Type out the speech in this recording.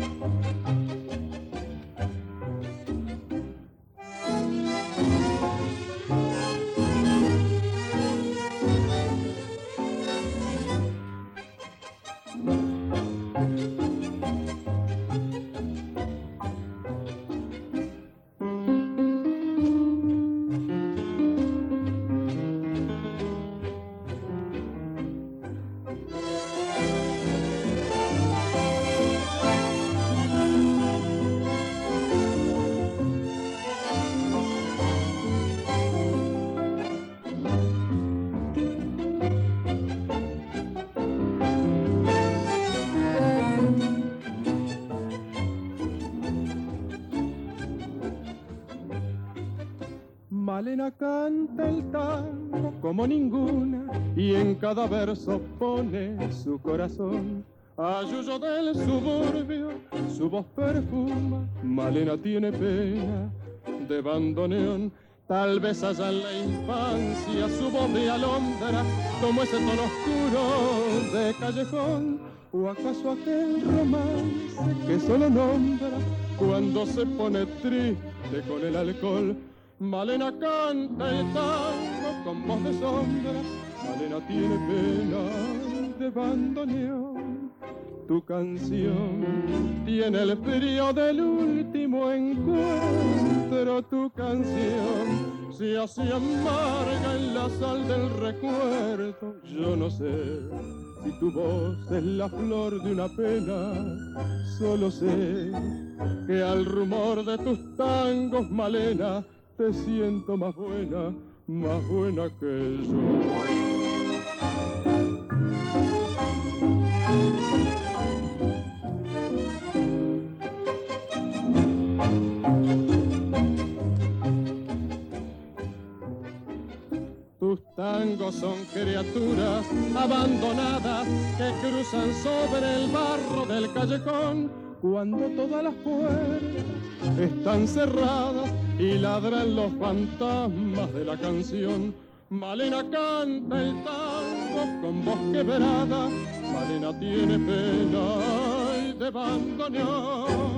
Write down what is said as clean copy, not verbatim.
Malena canta el tango como ninguna y en cada verso pone su corazón. Ayuyo del suburbio, su voz perfuma. Malena tiene pena de bandoneón. Tal vez allá en la infancia su voz de alondra tomó ese tono oscuro de callejón. ¿O acaso aquel romance que solo nombra cuando se pone triste con el alcohol? Malena canta el tango con voz de sombra. Malena tiene pena de bandoneón. Tu canción tiene el frío del último encuentro. Tu canción se hace amarga en la sal del recuerdo. Yo no sé si tu voz es la flor de una pena. Solo sé que al rumor de tus tangos, Malena, te siento más buena que yo. Tus tangos son criaturas abandonadas que cruzan sobre el barro del callejón cuando todas las puertas están cerradas y ladran los fantasmas de la canción. Malena canta el tango con voz quebrada. Malena tiene pena de bandoneón.